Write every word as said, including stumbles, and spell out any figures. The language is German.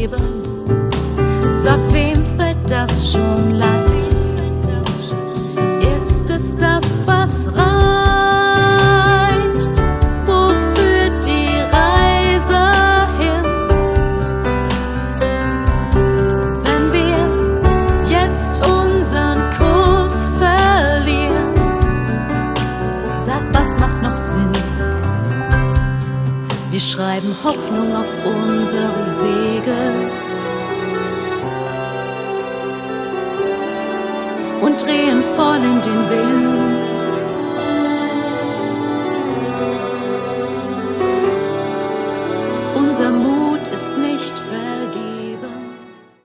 Leben. Sag, wem fällt das schon leicht? Ist es das, was reicht? Wo führt die Reise hin? Wenn wir jetzt unseren Kurs verlieren, sag, was macht noch Sinn? Wir schreiben Hoffnung auf unsere Segel und drehen voll in den Wind.